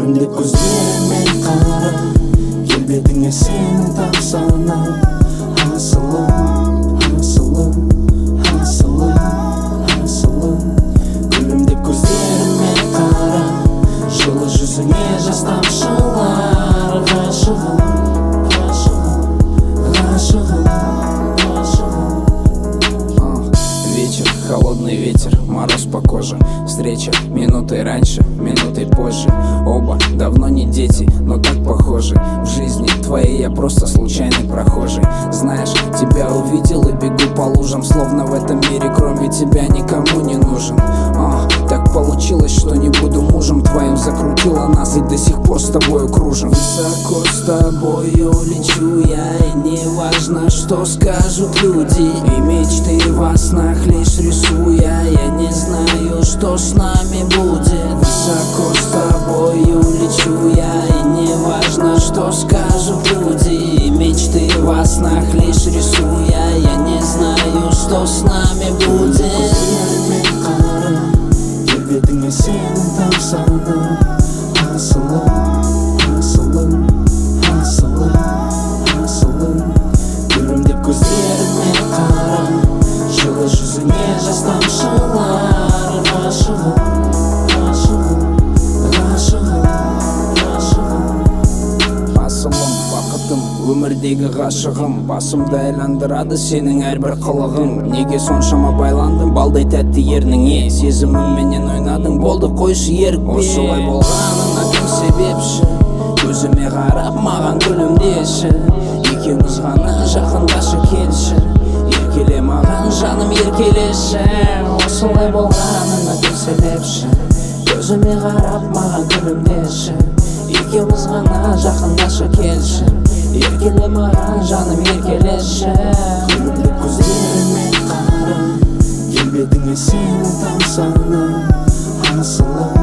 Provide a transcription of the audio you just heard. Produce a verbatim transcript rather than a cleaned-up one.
көрімдеп көздеріме қара, келбетіңе сенің тамсана. Асылым, асылым, асылым, асылым, көрімдеп көздеріме қара, жылы жүзіңе жас тамшылар. Ғашығым, ғашығым, ғашығым, ғашығым. Вечер, холодный ветер, мороз по коже. Встреча минутой раньше, минутой позже. Оба давно не дети, но так похожи. В жизни твоей я просто случайный прохожий. Знаешь, тебя увидел и бегу по лужам, словно в этом мире кроме тебя никому не нужен. О, так получилось, что не буду мужем твоим. Закрутила нас и до сих пор с тобою кружим. Высоко с тобою лечу я, и не важно, что скажут люди. И мечты во снах лишь рисуя, я не знаю, что с нами будет. Высоко с тобою лечу я, и не важно, что скажут люди. И мечты во снах лишь рисуя, я не знаю, что с нами будет. Келбетіңе сенің тамсана. Асылым, асылым, асылым, асылым, көрімдеп көздеріме қара, жылы жүзіңе жас тамшылар. Ғашығым, ғашығым, ғашығым, ғашығым. Асылым, бақытым, өмірдегі ғашығым. Басымды айландырады сенің әрбір қылығың. Неге соншама байландың балдай тәтті ерніңе? Сезімімменен ойнадың, болды қойшы ерікпе. Осылай болғанына кім себепші? Көзіме қарап маған күлімдеші. Екеуміз ғана жақындашы келші. Еркеле маған жаным еркелеші. Осылай болғанына кім себепші? Көзіме қарап маған күлімдеші. Екеуміз ғана жақындашы келші. Еркеле маған жаным еркелеші. Көрімдеп көздеріме қара, келбетіңе сенің тамсана. Асылым,